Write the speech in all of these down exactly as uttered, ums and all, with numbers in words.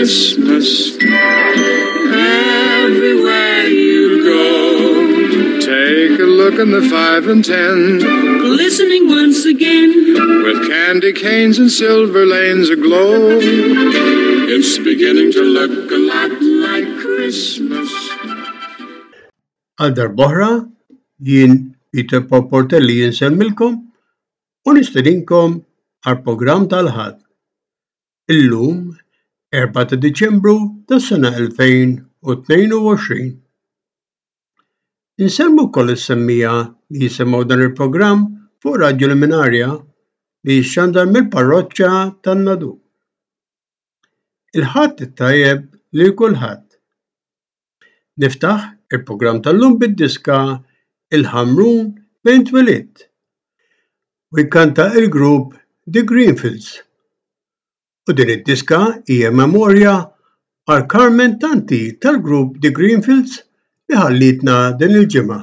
Christmas. Everywhere you go, take a look in the five and ten, glistening once again, with candy canes and silver lanes aglow. It's beginning to look a lot like Christmas. Għal darbohra, jien Peter Portelli jinsemmilkom u nistedinkom għal programm tal-ħadd. Illum, erbgħa ta' Diċembru tas-sena elfejn u tnejn u għoxrin. Insemmu wkoll is-semmija li jisimgħu dan il-programm fuq Radju Liminarja li jixxandar mill-parroċċja tan-Nadu. Il-ħadd it-tajjeb lil kulħadd. Niftaħ il-programm tal-lum bid-diska Il-Ħamrun bejn twelidt u jkanta il-grupp The Greenfields. U din id-diska hija memorja għal Carmen Tanti tal-grupp The Greenfields li ħallitna din il-ġimgħa.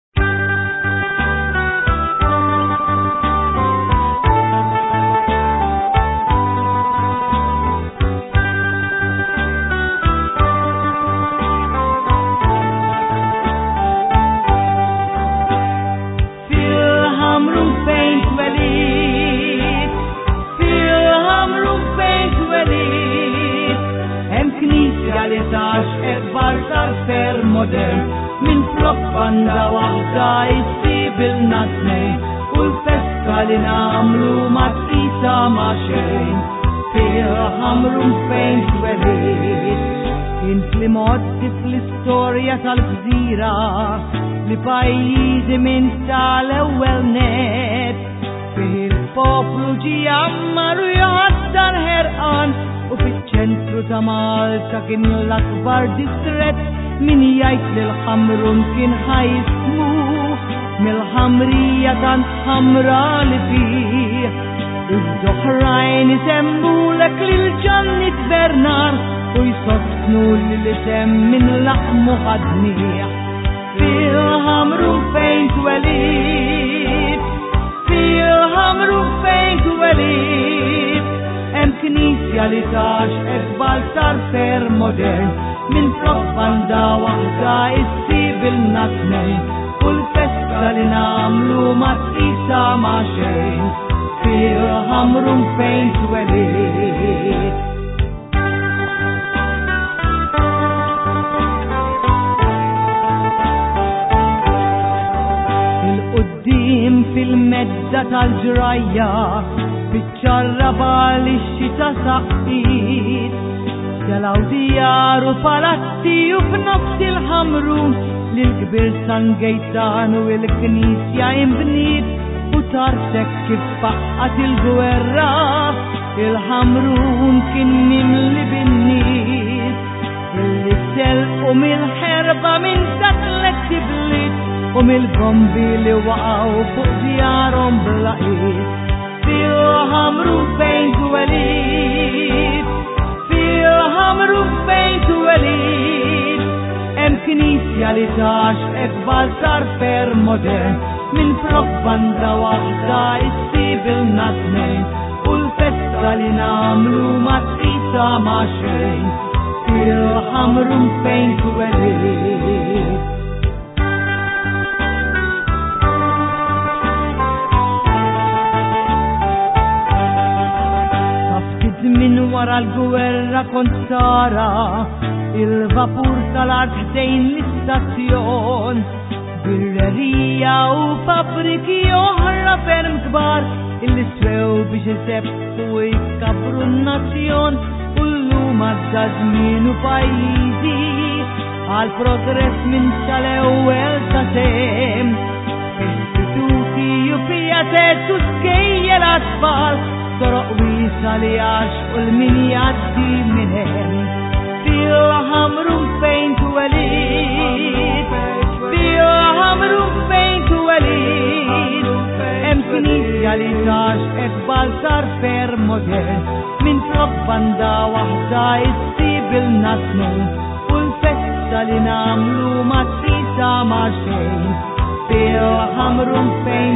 Min flok banda waħda jissib il-natnej u l-festa li namlu ma tqisa ma xejn fil-ħamrun fejn twelit. Kien fl-imoddi fl-istorja tal-gżira li pajjiżi minn tal-ewwel net fil-poplu ġi jammaru jgħaddar ħerqan u fiċ-ċentru ta' Malta kien l-akbar distret min jgħid li l-ħamrun kien ħajsmu mill-ħamrija tant ħamra li fih. Iż-żoħrajn isemmulek lil Ġannit Bernar u jsostnu li l-isem min laħmu ħadnieh. Fil-ħamrun fejn twelit, fil-ħamrun fejn twelit, hemm knisja li tax eqbal sar fer modern min flok banda waħda issib il-natnej u l-festa li namlu ma tqisa ma xejn fil-ħamrun fejn twelit. Il-qudiem fil-medda tal-ġrajja biċċarraba li x-xita saqqit Jalaw dijaru palazzi u f'nofs il-ħamrun li l-kbir San Gejtan u l-knisja imbniet u tarsek kif baqqat il-gwerra il-ħamrun kien mimli bin-nies illi selqu mill-ħerba minn dak l-tiblit u mill-bombi li waqgħu fuq djarhom blaqit. Fil-ħamrun fejn twelit, fil-ħamrun fejn twelit, hemm knisja li tax eqbal sar fer modern minn flok banda waħda issib il-natnejn u l-festa li namlu ma tqisa ma xejn fil-ħamrun fejn twelit. Min wara l-gwerra kont tara il-vapur tal-art ħdejn l-istazzjon birrerija u fabriki oħra ferm kbar illi svew biex isebbu jkabru n-nazzjon u llum għadda żmien u pajjiżi għal progress minn tal-ewwel ta' sem istituti u pjatet u skejjel atfal toroq wiesa li għax u l-min jgħaddi minn hemm fil-ħamrun fejn twelit, fil-ħamrun fejn twelit, hemm knisja li tax eqbal sar fer modern minn flok banda waħda issib il-natnejn u l-festa li namlu ma tqisa ma xejn fil-ħamrun fejn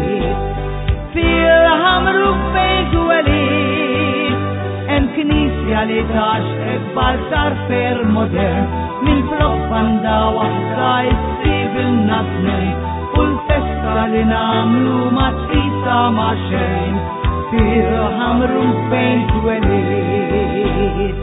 twelit. Fil-ħamrun fejn twelit, hemm knisja realitax ekbar sar per-modern min propaganda waħda issib il-natnej u l-festa li namlu ma tfisa ma xejn fir-ħamru fejn twelit.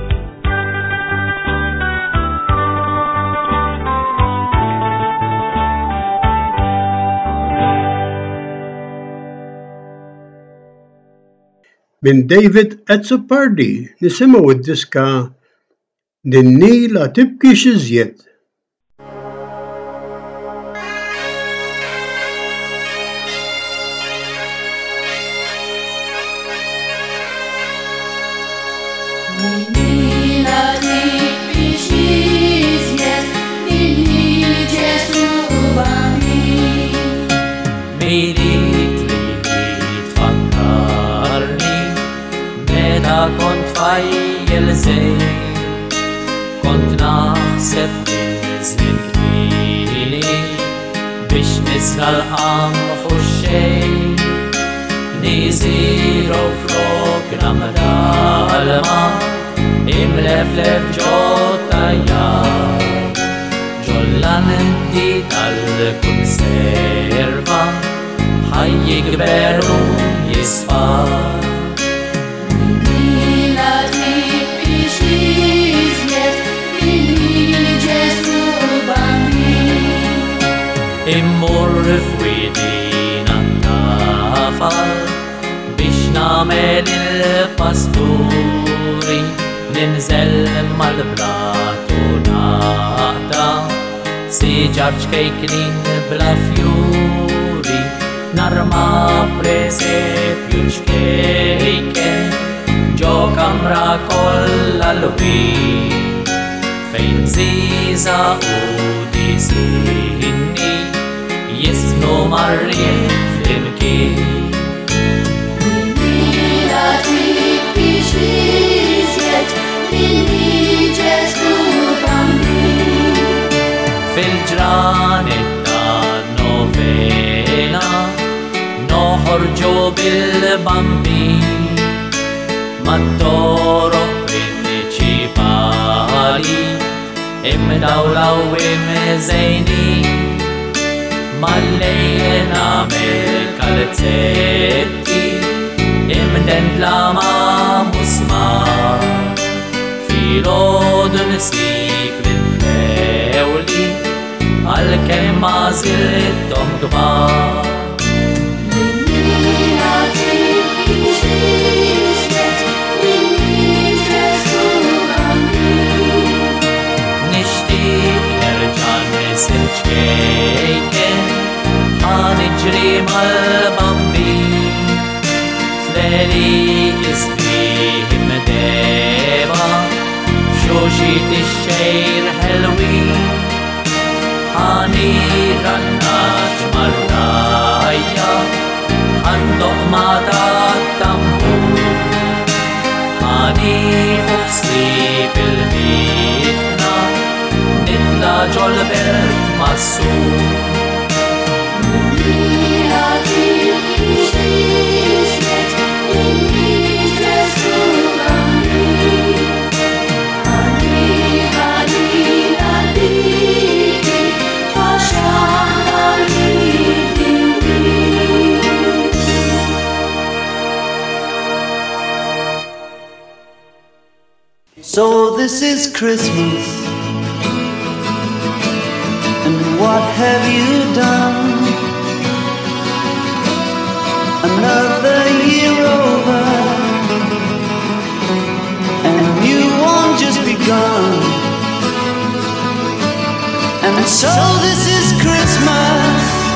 Min David Azzopardi nisimgħu id-diska Dinni la tibkix iżjed. Kont fajjel zej, kont naħseb nizmin kmini biex nisla l-qamħ u xej niziru flok namdalma imleflef ġota jar ġollan di tal-konserva ħajji gberu jisfar. Immur f'widina n-nafal biex namel il-pasturi ninżel mal-bratu naqta siġarġ kejklin bla fjuri narma presepju ċkejken ġo kamra kolla l-win fejn ziza u disinni jisnu marrin fl-imkien. Minni la trik biex iżjed minni ġestu bambin. Fil-ġranet ta' novela noħorġu bil-bambin mat-toro prinċipali imdawlaw imżejnin mal-lejl namel kalzetti imdendla ma' musmar fil-ħodu nsib l-pewli għal-kem ma' zil-tom dbar. Nishtiq nerġa' nisir ċkejken ħaniġri mal-bambin f'leli jisbih mdeba f'xuxit ix-xejr ħelwin ħanirannax mar-rajja ħandoq ma' tat-tambur ħaniħu f'slib il-bitna nitla ġol-belt massur. So this is Christmas, and what have you done? Another year over, and a new one just begun. And so this is Christmas.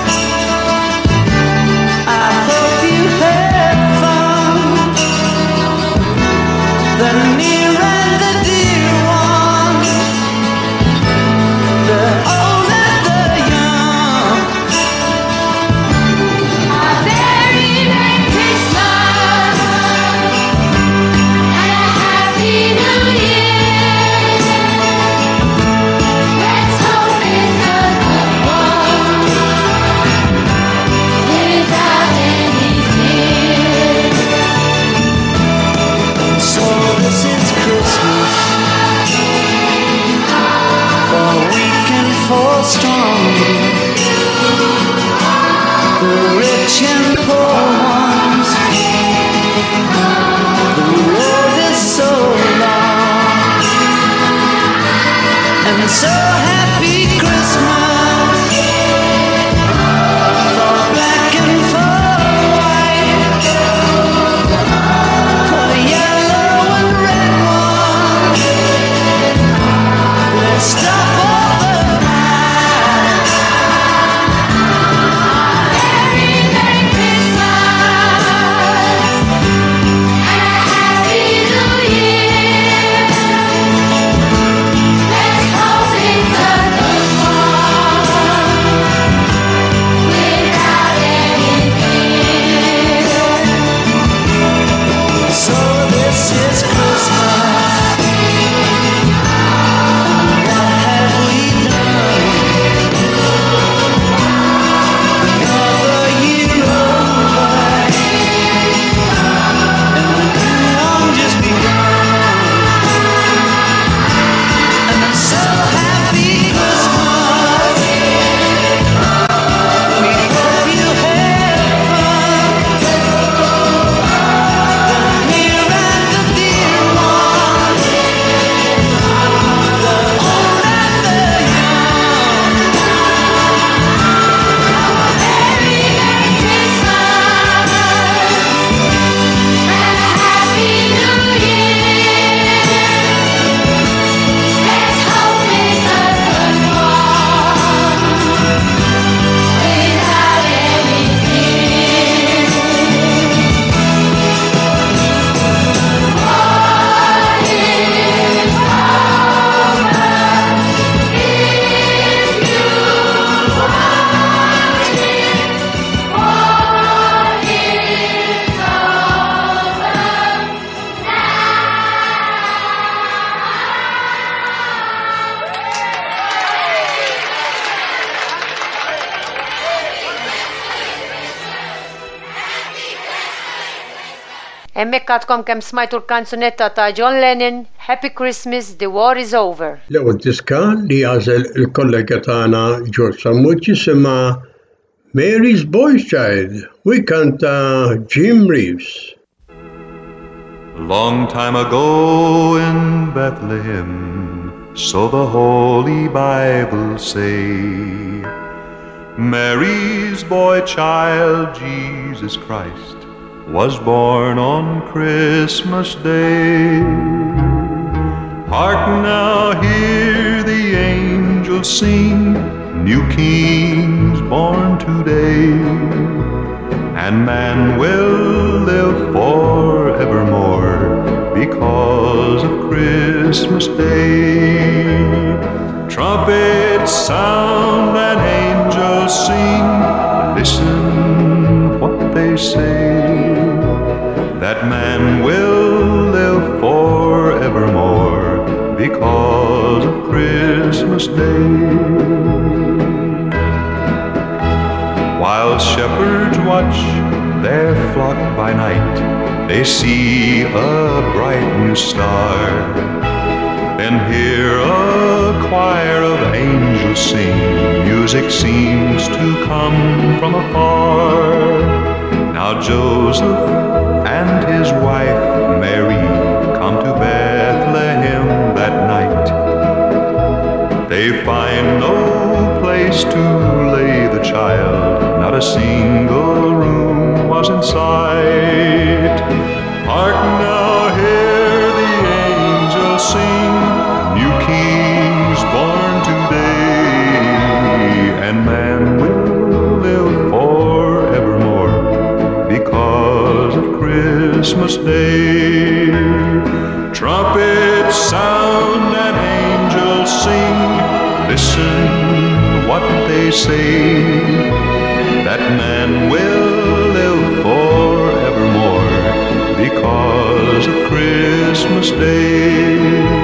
I hope you had fun. The near and the dear one, the old and the young. A very Merry Christmas and a Happy New Year. Let's hope it's a good And so happy Christmas for black and for white, for the yellow and red one. Let's stop all the fight. Merry, Merry Christmas and a Happy New Year. Let's hope it's a good one without any fear. So this is Christmas. What have we done? Another year over, and the new one just begun. And I'm so happy Christmas. We hope you had fun. The near and the dear one, the old and the young. Merry, Merry Christmas and a Happy New Year. Let's hope it's a good one without any fear. What is Emmek għadkom kem smajtu l-kanzunetta ta' John Lennon, Happy Christmas, The War is Over. L-ewwel diska li għażel il-kollega tagħna George Sammucci jisimha Mary's Boy Child u jkanta Jim Reeves. Long time ago in Bethlehem, so the Holy Bible say, Mary's boy child, Jesus Christ, was born on Christmas Day. Hark now, hear the angels sing, new kings born today, and man will live forevermore because of Christmas Day. Trumpets sound and angels sing, listen what they say, that man will live forevermore because of Christmas Day. While shepherds watch their flock by night, they see a bright new star, then hear a choir of angels sing, music seems to come from afar. Now Joseph and his wife Mary come to Bethlehem that night. They find no place to lay the child, not a single room was in sight. Hark now, hear the angels sing, new kings born today, and man will live forevermore because of Christmas Day. Trumpets sound and angels sing, listen what they say, that man will live forevermore because of Christmas Day.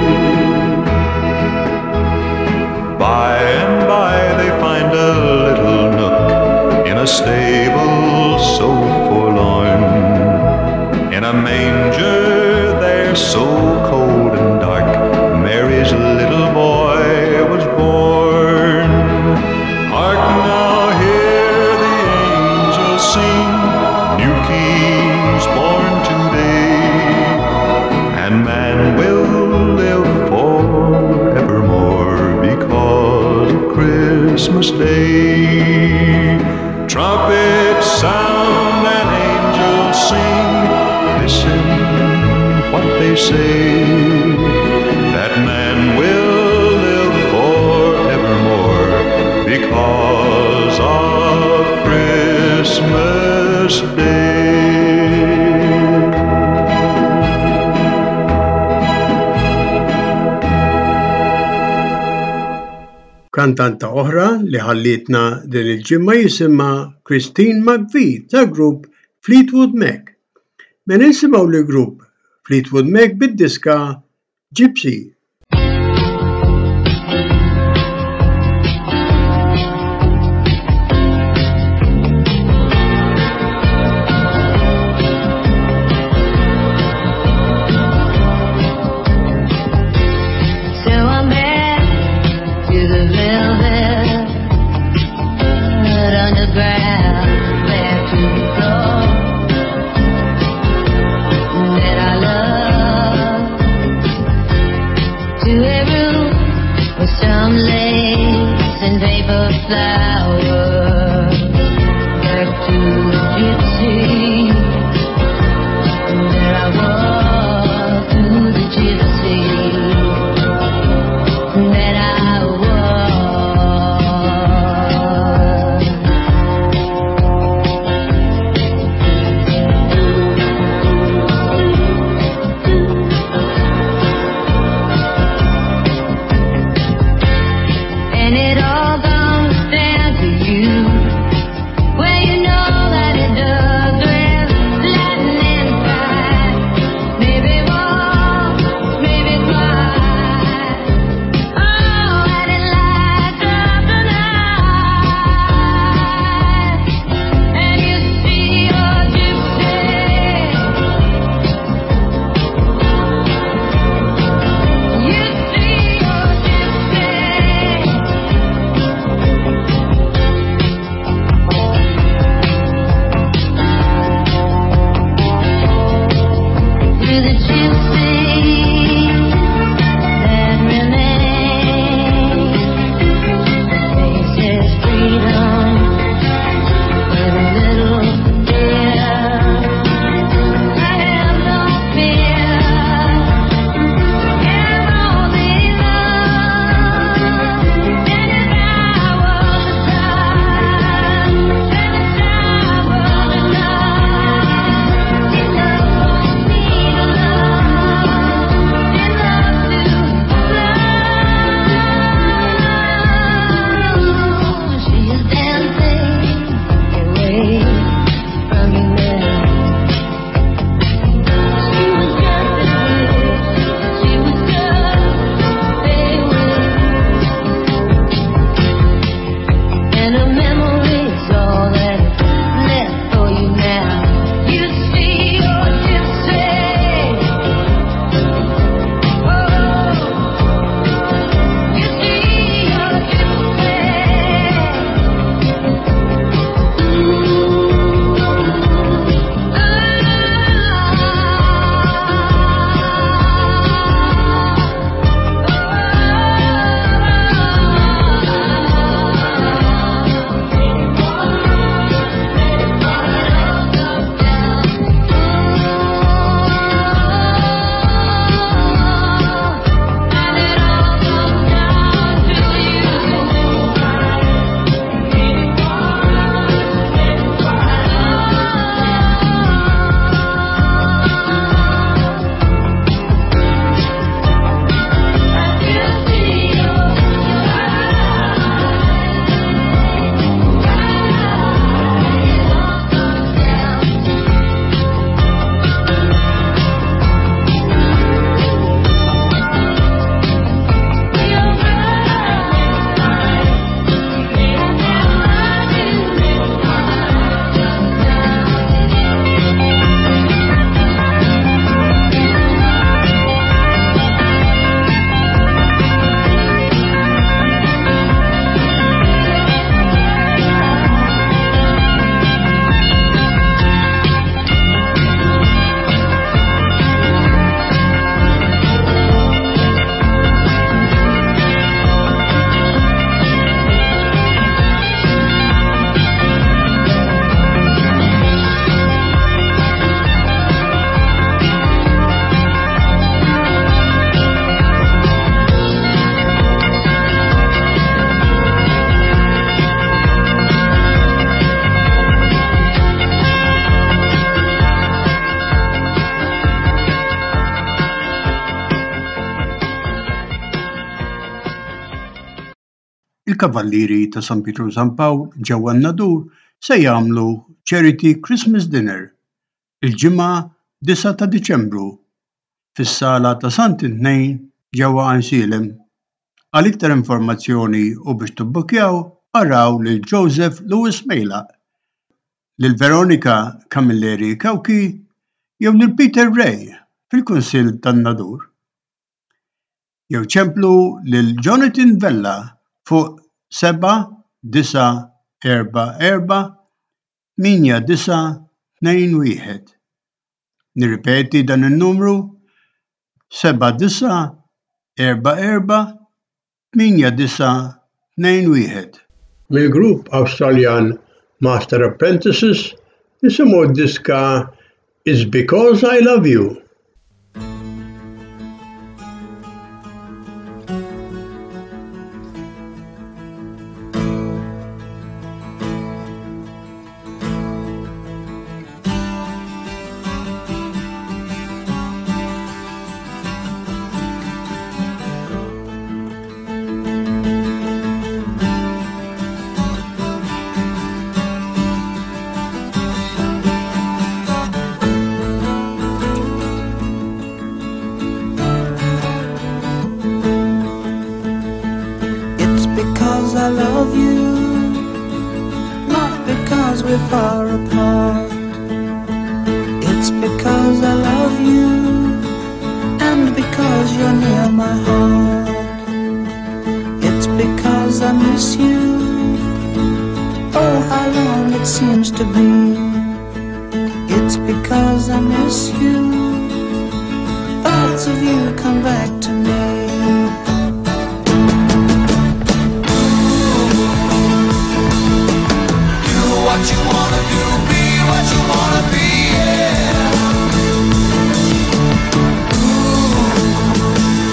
By and by they find a little nook in a stable so forlorn, in a manger there so cold and dark, Mary's little boy was born. Hark now, hear the angels sing, new kings born today, and man will live Kantanta oħra li ħallitna din il-ġimma jisimha Christine McVie ta' grupp Fleetwood Mac. Men insimgħu li grupp Fleetwood Mac bid-diska Gypsy. And it all comes down to you. il-Kavallieri ta' San Pietru San Pawl ġewwa n-Nadur se jagħmlu Charity Christmas Dinner il-ġimgħa disa' ta' Diċembru fis-Sala ta' Sant Intnejn ġewwa Għajnsilem. Għal iktar informazzjoni u biex tibbukkjaw araw lil Joseph Lewis Mejlaq, lil Veronika Camilleri Kawki jew lil Peter Ray fil-Kunsill tan-Nadur. Jew ċemplu lil Jonathan Vella fuq seba' disa' erba' erba' tminja disa' tnejn wieħed. Nirripeti dan in-numru seba' disa' erba' erba' tminja disa' tnejn wieħed. Mill-grupp Awstraljan Master Apprentices nisimgħu d-diska It's Because I Love You. Because I love you, not because we're far apart. It's because I love you, and because you're near my heart. It's because I miss you, oh how long it seems to be. It's because I miss you, thoughts of you come back to me. What you wanna do, be what you wanna be, yeah. Ooh.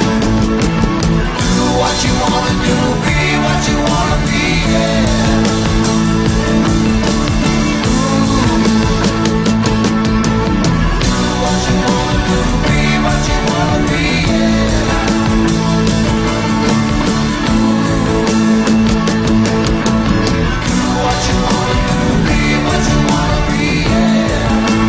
Do what you wanna do, be what you wanna be, yeah. Ooh. Do what you wanna do, be what you wanna be, yeah. Do what you wanna do. What you wanna be, yeah.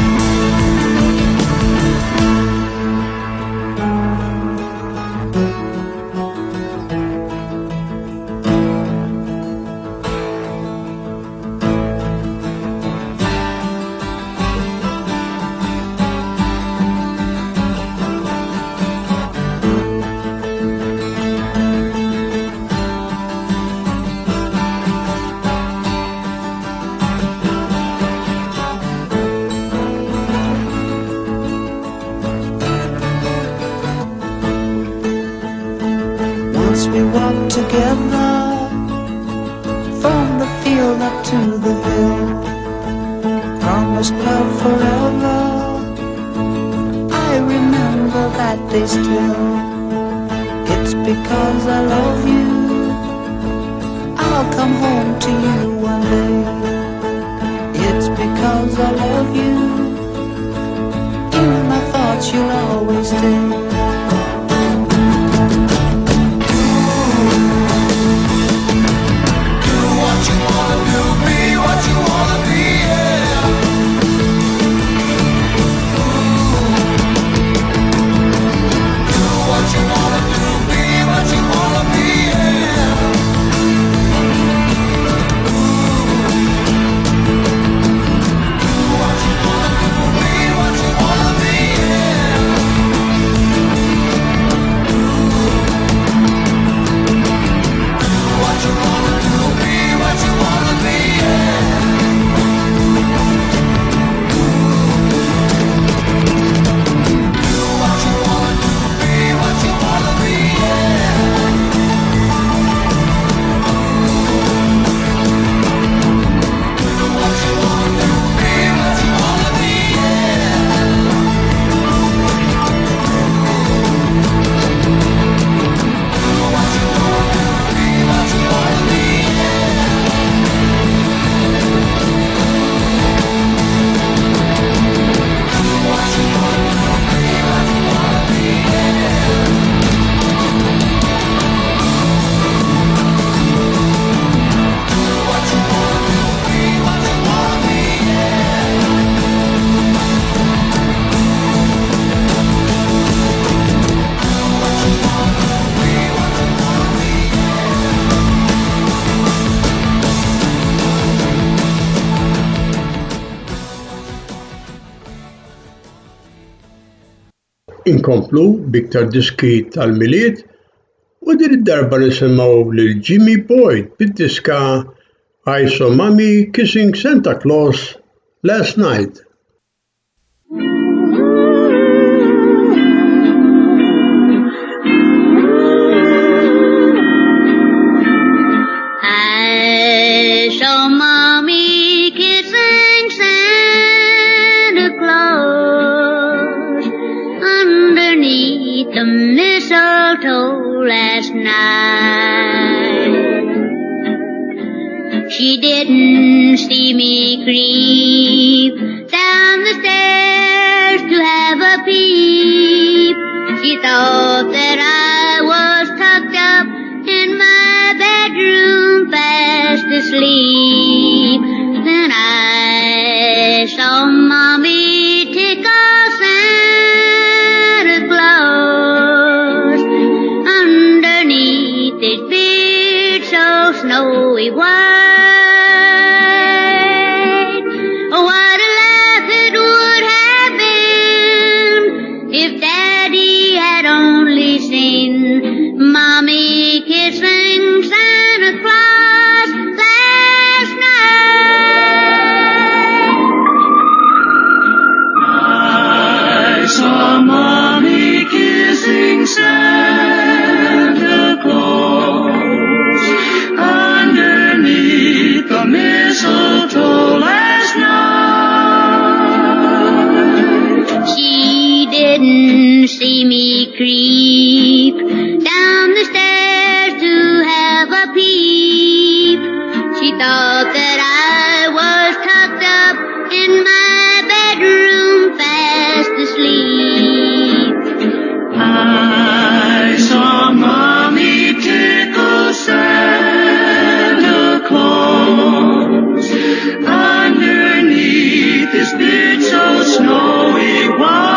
We walked together from the field up to the hill, promised love forever. I remember that day still. It's because I love you, I'll come home to you one day. It's because I love you, in my thoughts you'll always stay. What you wanna do, be what you wanna be, yeah. Ooh. Do what you wanna do, be what you wanna be, yeah. Ooh. Do what you wanna do, be what you wanna be, yeah. inkomplu biktar diski tal-miliet u din id-darba nisimgħu lil Jimmy Boyd bid-diska I Saw Mommy Kissing Santa Claus Last Night. I saw Mommy kissing Santa Claus underneath the mistletoe last night. She didn't see me creep down the stairs to have a peep. She thought that I was tucked up in my bedroom fast asleep. Then I saw Mommy tickle Santa Claus underneath his beard so snowy white. Oh, what a laugh it would have been if Daddy had only seen Mommy kissing Santa Claus last night. I saw Mommy kissing Santa Claus underneath the mistletoe last night. She didn't see me creep down the stairs to have a peep. She thought that I was tucked up in my bedroom fast asleep. I saw Mommy tickle Santa Claus underneath his beard so snowy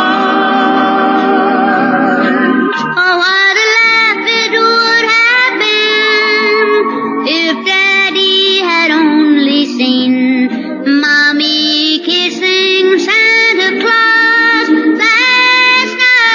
white. Oh, what a laugh it would have been if Daddy had only seen Mommy kissing Santa Claus last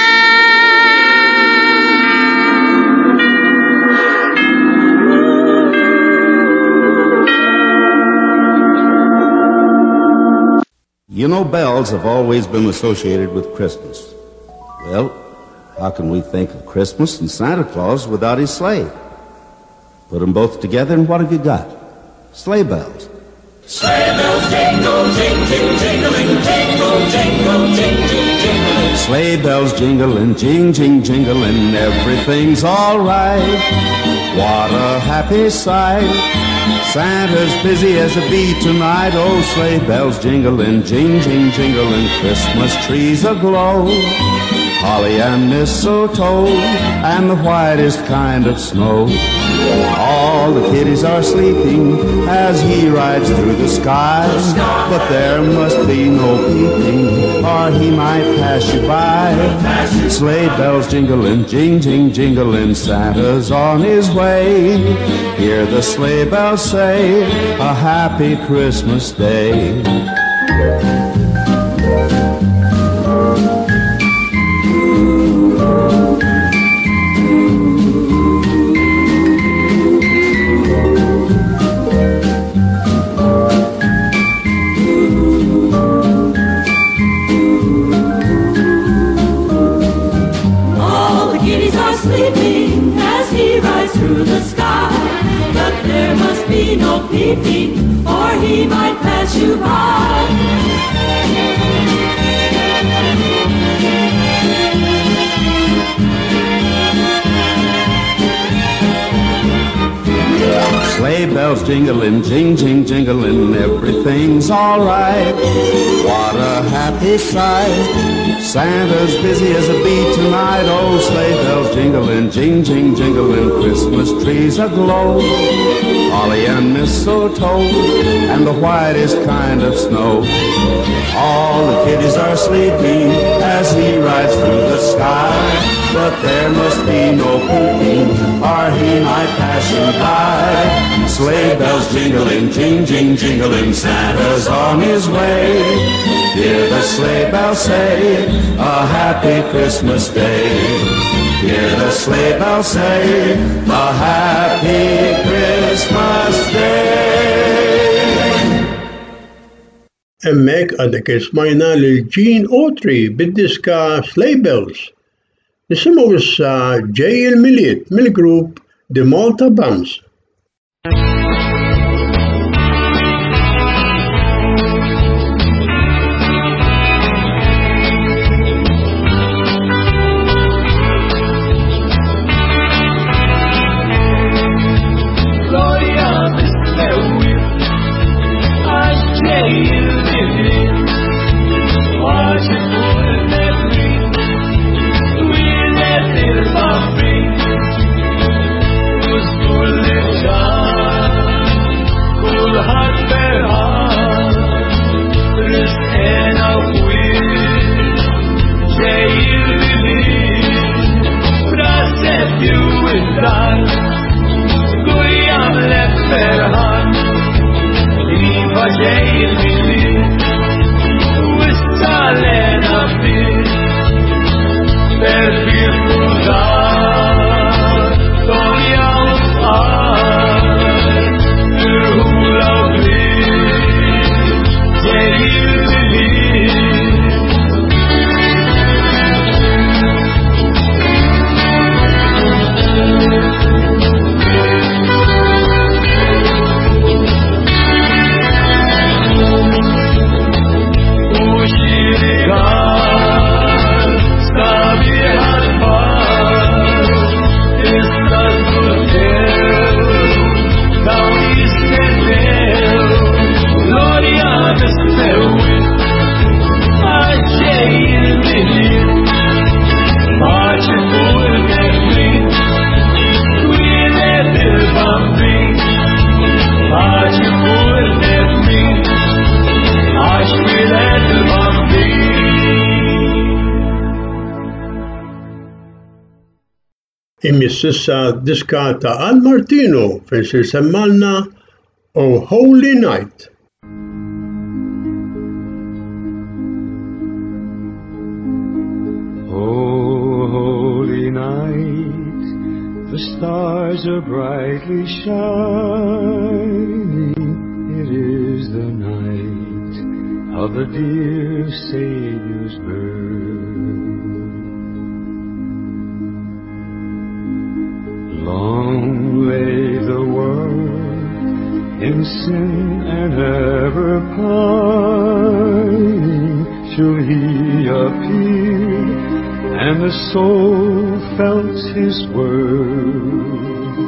You know, bells have always been associated with Christmas. Well, how can we think of Christmas and Santa Claus without his sleigh? Put them both together and what have you got? Sleigh bells. Sleigh bells jingle, jing, jing, jingling, jingle, jingle, jing, jing, jingling. Sleigh bells jingling, jing, jing, jingling, everything's all right. What a happy sight. Santa's busy as a bee tonight. Oh, sleigh bells jingling, jing, jing, jingling, Christmas trees aglow. Holly and mistletoe and the whitest kind of snow. All the kiddies are sleeping as he rides through the sky. But there must be no peeping or he might pass you by. Sleigh bells jingling, jing, jing, jingling, Santa's on his way. Hear the sleigh bells say, a happy Christmas day. No peeping, or he might pass you by. Sleigh bells jingling, jing, jing, jingling, everything's all right. What a happy sight. Santa's busy as a bee tonight. Oh, sleigh bells jingling, jing, jing, jingling, Christmas trees aglow. Holly and mistletoe and the whitest kind of snow. All the kiddies are sleeping as he rides through the sky. But there must be no peeping or he might pass you by. sleigh bells jingling, jing, jing, jingling, Santa's on his way. Hear the sleigh bells say, a happy Christmas day. Hear the sleigh bells say, a happy Christmas day. Emmek għadek ismajna lil Gene Autry bid-diska Sleigh Bells. Nisimgħu issa ġej il-miliet mill-grupp The Malta Bums. Imississa diska ta' Al Martino fejn se semmalna O Holy Night. O holy night, the stars are brightly shining. It is the night of the dear Savior's birth. Long lay the world in sin and ever pining, till he appeared and the soul felt his word.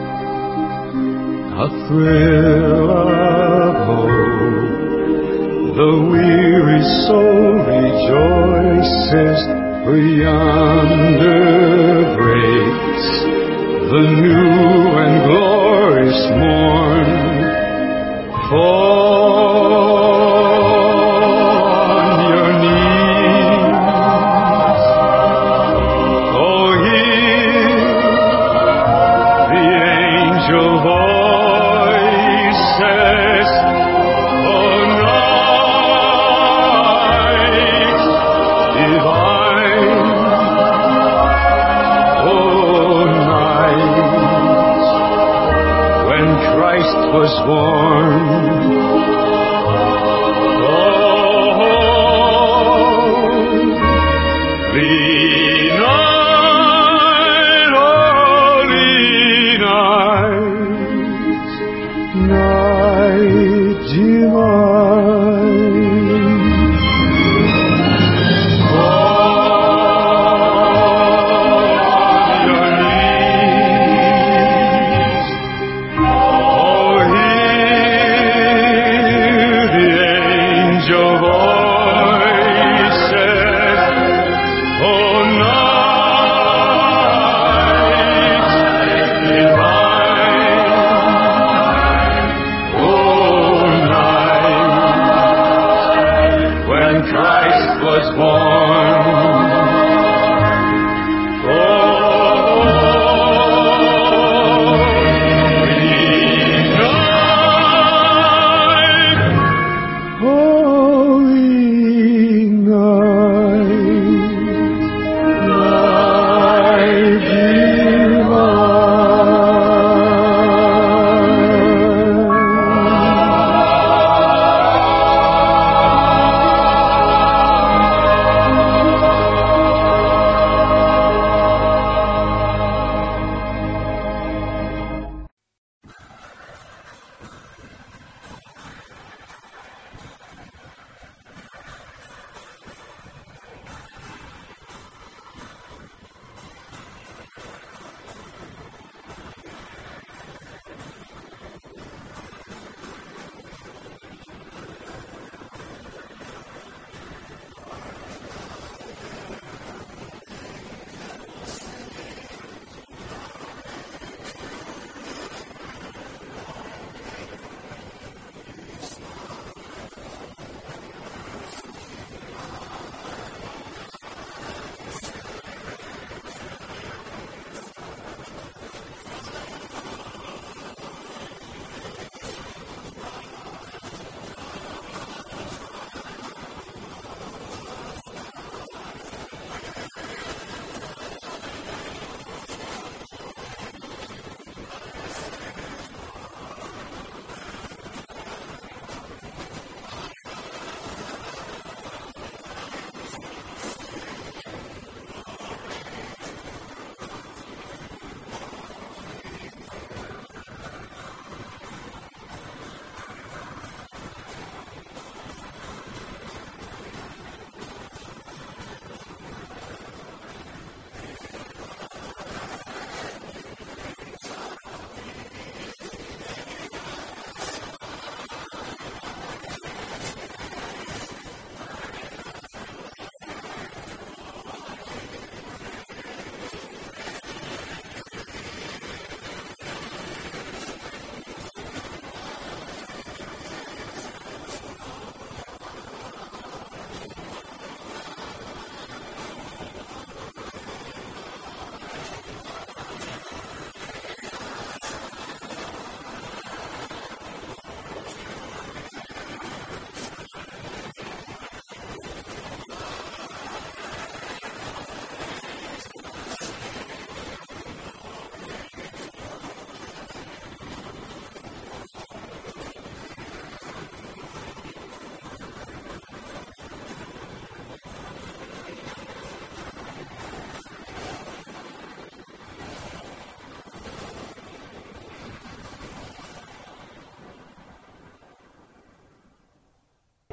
A thrill of hope, the weary soul rejoices, for yonder breaks the new and glorious morn. Fall on your knees, oh hear the angel voices, oh night divine, oh night when Christ was born. Oh,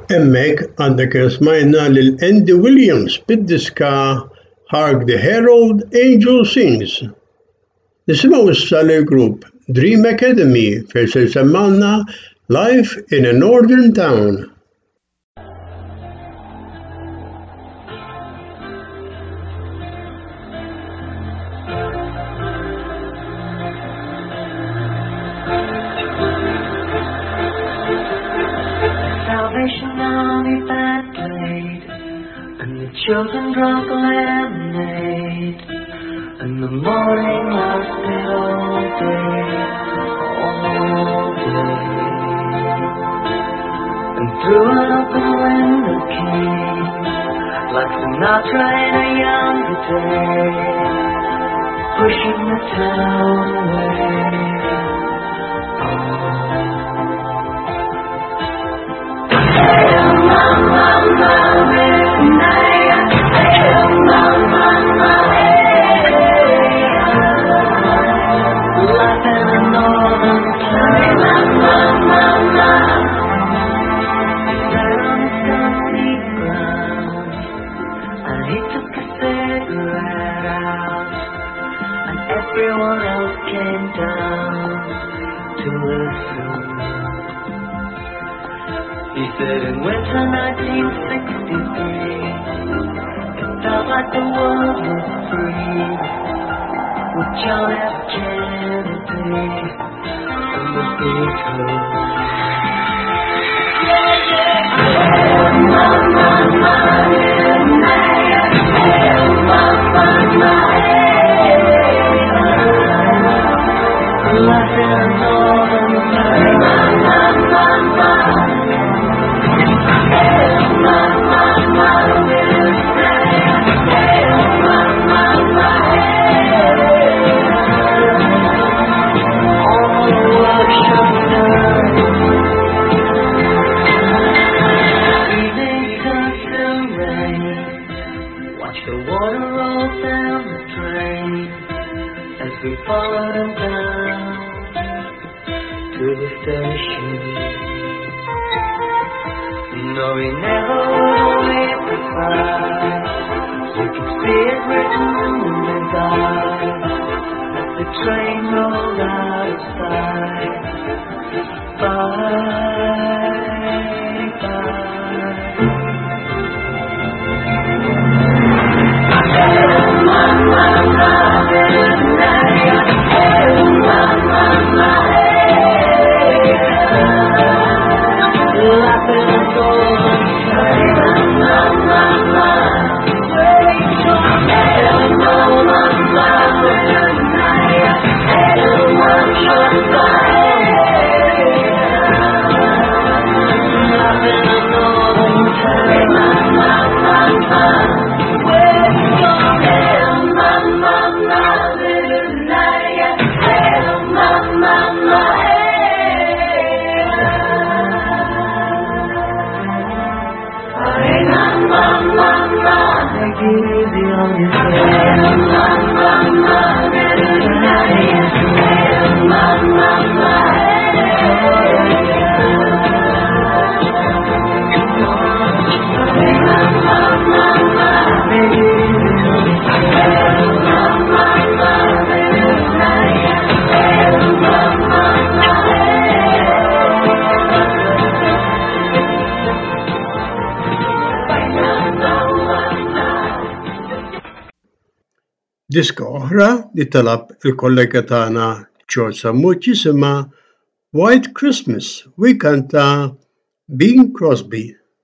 Emmek għandek smajna lil Andy Williams bid-diska Hark the Herald Angel Sings. Nisimgħu issa lill-grupp Dream Academy fejn se jsemmalna Life in a Northern Town. Children drank lemonade, and the morning lasted all day, all day. And through an open window came, like Sinatra in a younger day, pushing the town away. Oh, mama, mama, midnight. Everyone else came down to listen. He said in winter nineteen sixty-three, it felt like the world was free, with John F. Kennedy and the Beatles. Diska oħra li talab il-kollega tagħna George Sammucci jisimha White Christmas u jkanta Bing Crosby.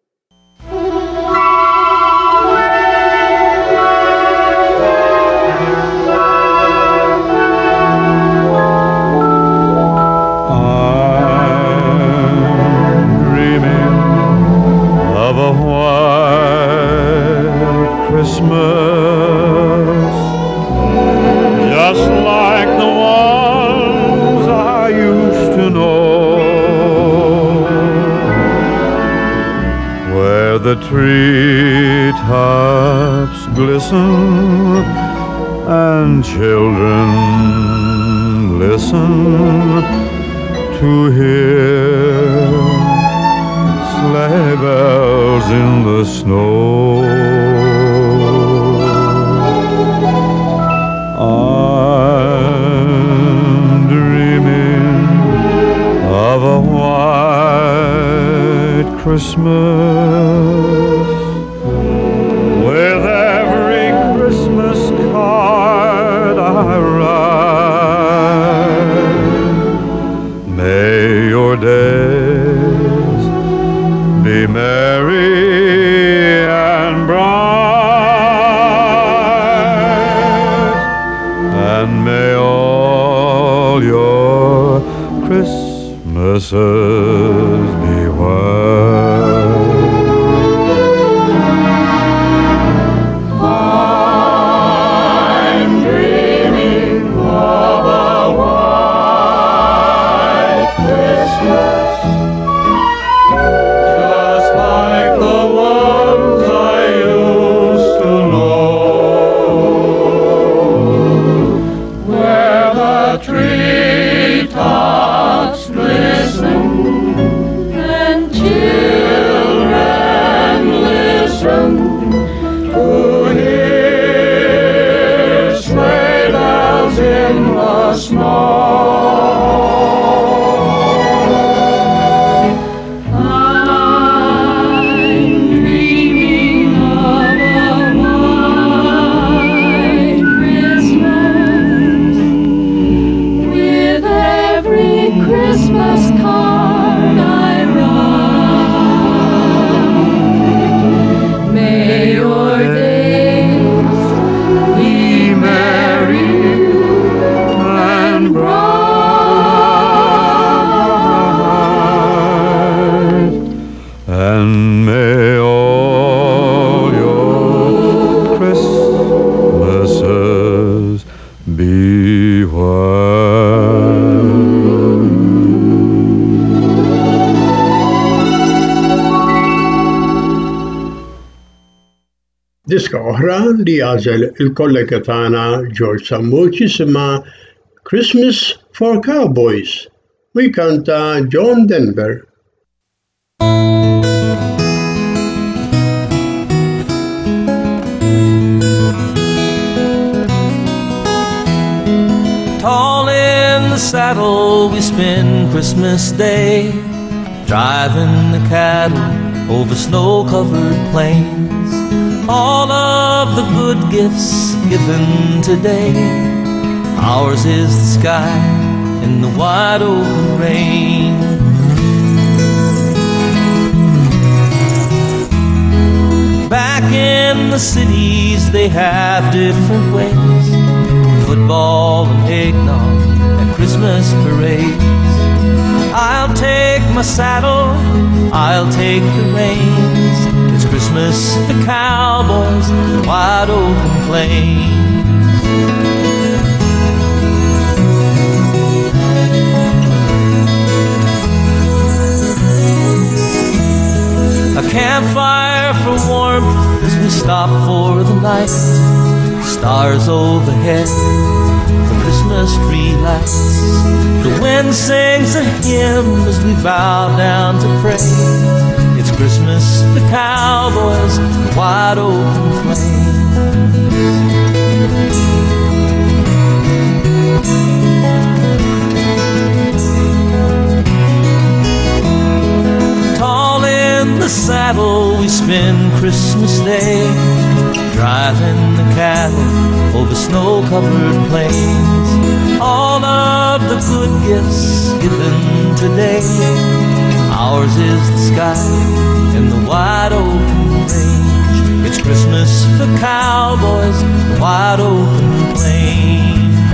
The treetops glisten and children listen to hear sleigh bells in the snow. I'm dreaming of a white Christmas, with every Christmas card I write. May your days be merry and bright, and may all your Christmases be white. I'm dreaming of a white Christmas, just like the ones I used to know, where the treetops glisten and children listen to hear sleigh bells in the snow. I'm dreaming of a white Christmas, with every Christmas card I write. May your days be merry and bright, and may all your Christmases be white. Diska oħra li għażel il-kollega tagħna George Sammucci jisimha Christmas for Cowboys u jkanta John Denver. Tall in the saddle we spend Christmas Day, driving the cattle over snow-covered plains. All of the good gifts given today, ours is the sky and the wide open range. Back in the cities they have different ways, football and eggnog and Christmas parades. I'll take my saddle, I'll take the reins. It's Christmas for cowboys, wide open plains. A campfire for warmth as we stop for the night. Stars overhead, the Christmas tree lights. The wind sings a hymn as we bow down to pray. It's Christmas for cowboys, wide open plains. Tall in the saddle we spend Christmas Day, driving the cattle over snow-covered plains. All of the good gifts given today, ours is the sky and the wide open range. It's Christmas for cowboys, the wide open plains.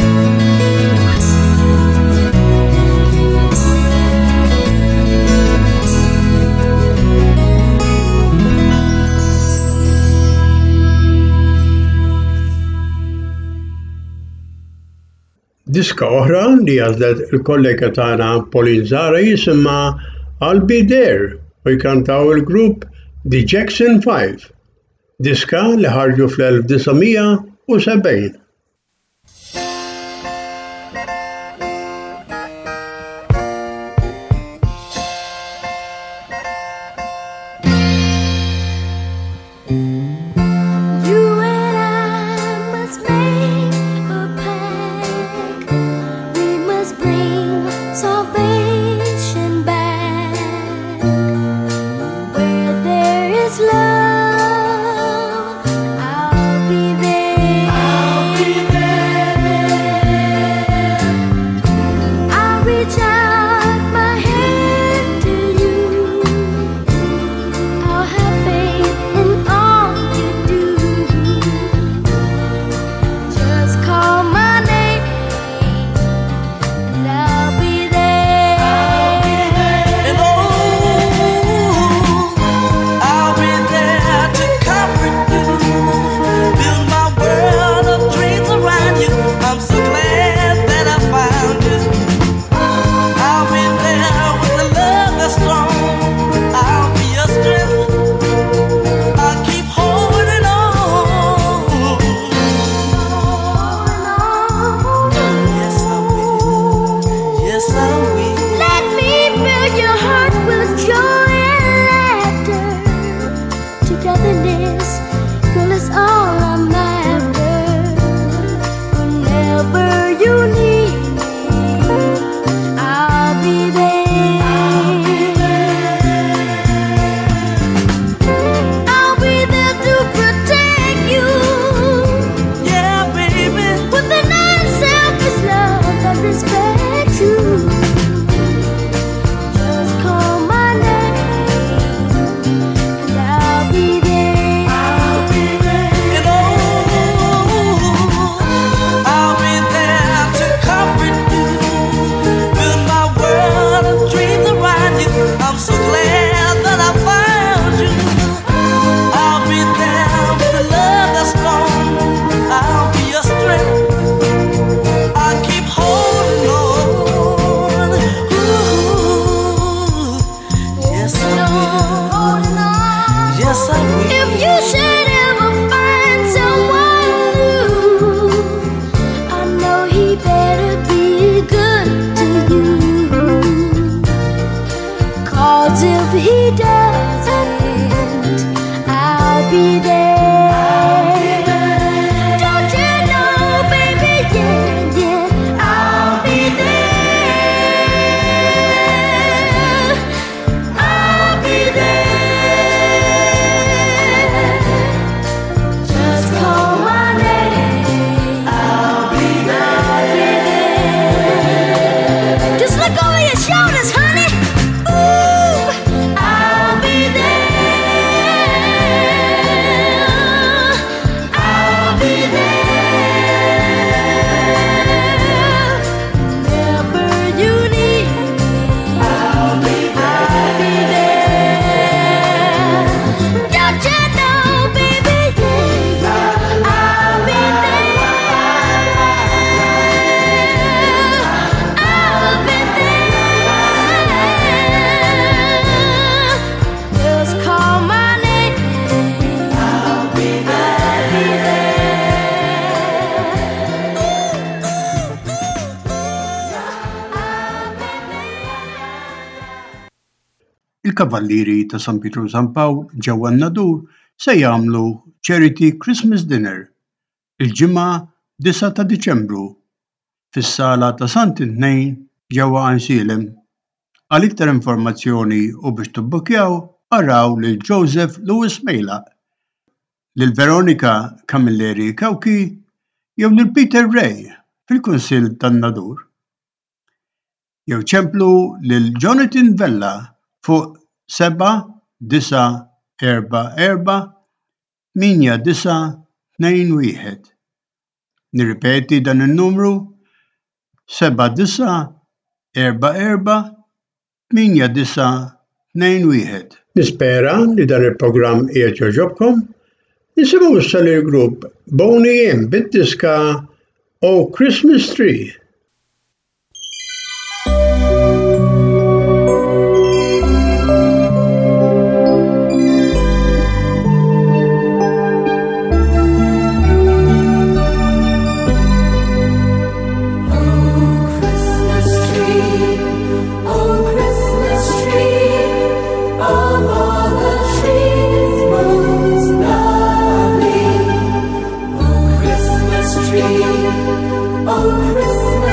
Diska oħra li għażlet il-kollega tagħna Pauline Zara jisimha I'll Be There u jkantaw il-grupp The Jackson Five. Diska li ħarġu fl-elf tisa' u sebgħin. always bring salvation back. Where there is love, I'll be there. I'll be there. I'll reach out my hand to you. I'll have faith in all you do. Just call my name and I'll be there. And oh, I'll be there to comfort you, build my world of dreams around you. I'm so glad that I found you. I'll be there with a love that's strong. I'll be your strength. I'll keep holding on. Yes, I will. Yes, I will. Let me fill your heart with joy and laughter. Togetherness, girl, is all I'm after. Whenever you need me, I'll be there. I'll be there to protect you. Yeah, baby. With an unselfish love and respect you. Just call my name and I'll be there. I'll be there. And oh, I'll be there to comfort you, build my world of dreams around you. I'm so glad that I found you. I'll be there with a love that's strong. I'll be your strength. I'll keep holding on. Ooh, yes, I will. Yes, I will. If you should ever find someone new, I know he better be good to you. 'Cause if he doesn't, I'll be there. Don't you know, baby, yeah, yeah, I'll be there. I'll be there. Just call my name. I'll be there. Just look over your shoulders, honey. Ooh, I'll be there. I'll be there. Whenever you need me, I'll be there. Don't you know, baby, yeah, I'll be there. I'll be there. Just call my name. I'll be Il-Kavallieri ta' San Pietru San Pawl ġewwa n-Nadur se jagħmlu Charity Christmas Dinner il-ġimgħa disa' ta' Diċembru fis-Sala ta' Sant Intnejn ġewwa Ansilem. Għal iktar informazzjoni u biex tibbukjaw araw lil Joseph Lewis Mejlaq, lil Veronika Camilleri Kawki jew lil Peter Ray fil-Kunsill tan-Nadur. Jew ċemplu lil Jonathan Vella fuq seba' disa' erba' erba' tminja disa' tnejn wieħed. Nirripeti dan in-numru seba' disa' erba' erba' tminja disa' tnejn wieħed. Nispera li dan il-programm qiegħed jogħġobkom. Nisimgħu issa lill-grupp Boney M bid-diska Oh Christmas Tree. Oh, Christmas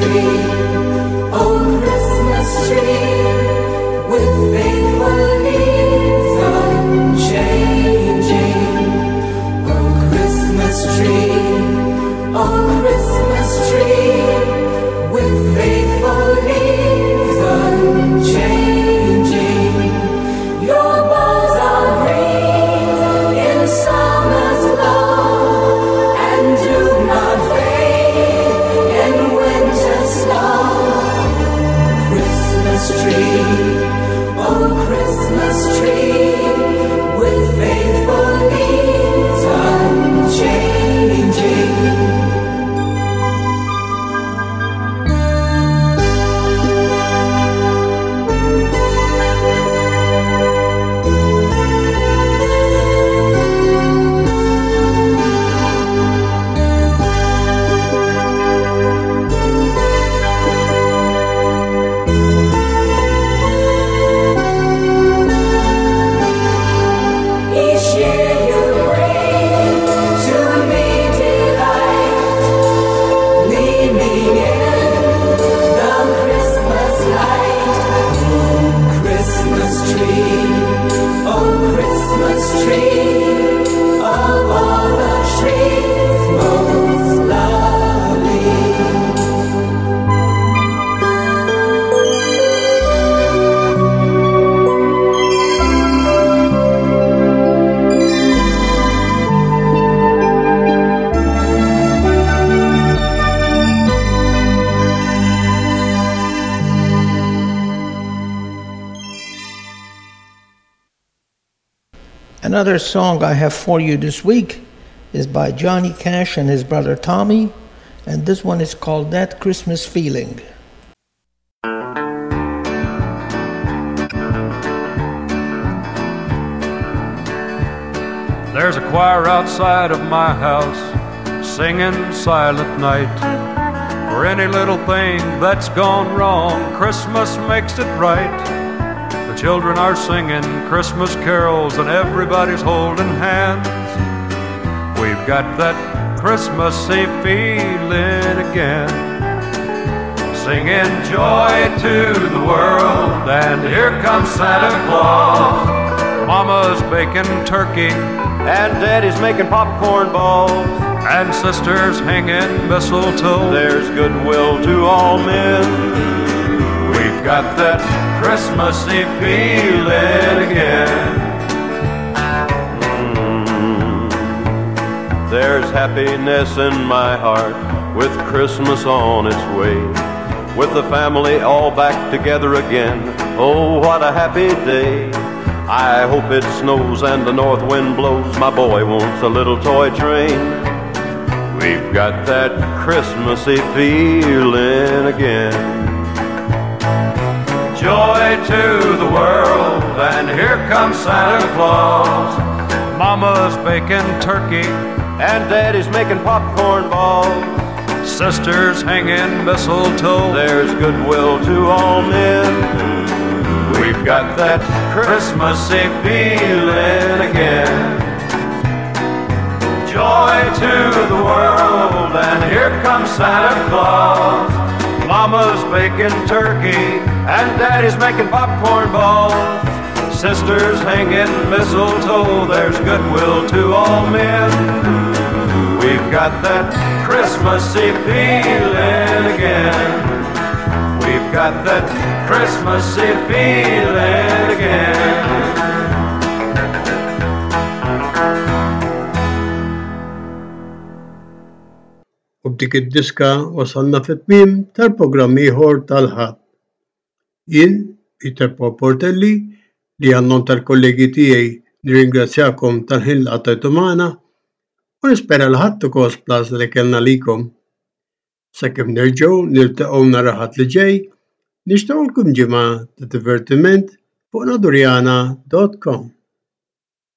tree, oh Christmas tree, with faithful leaves unchanging. Oh Christmas tree, oh Christmas tree, with faithful leaves unchanging. Your boughs are green in summer's glow, and do not fade in winter's snow. Christmas tree, oh Christmas tree, with faithful leaves unchanging. Each year you bring to me delight, gleaming in the Christmas light. Christmas tree, oh Christmas tree, of all the trees most lovely. Another song I have for you this week is by Johnny Cash and his brother Tommy, and this one is called That Christmas Feeling. There's a choir outside of my house singing Silent Night. For any little thing that's gone wrong, Christmas makes it right. The children are singing Christmas carols and everybody's holding hands. We've got that Christmassy feeling again. Singing joy to the world, and here comes Santa Claus. Mama's baking turkey, and Daddy's making popcorn balls, and sisters hanging mistletoe. There's goodwill to all men. We've got that Christmassy feeling again. Mm. There's happiness in my heart with Christmas on its way, with the family all back together again. Oh, what a happy day. I hope it snows and the north wind blows. My boy wants a little toy train. We've got that Christmassy feeling again. Joy to the world, and here comes Santa Claus. Mama's baking turkey, and Daddy's making popcorn balls. Sisters hanging mistletoe. There's goodwill to all men. We've got that Christmassy feeling again. Joy to the world, and here comes Santa Claus. Mama's baking turkey, and Daddy's making popcorn balls. Sisters hanging mistletoe. There's goodwill to all men. We've got that Christmassy feeling again. We've got that Christmassy feeling again. U b'dik id-diska wasalna fit-tmiem tal-programm ieħor tal-ħadd. Jien, Peter Portelli, li għannom tal-kollegi tiegħi nirringrazzjakom tal-ħin li qattajtu magħna u nispera l ħadd ukoll splas li kellna likom. Sakemm nerġgħu niltaqgħu nhar Aħad li ġej, nixtiequlkom ġimgħa ta' divertiment fuq nadurjana dot com.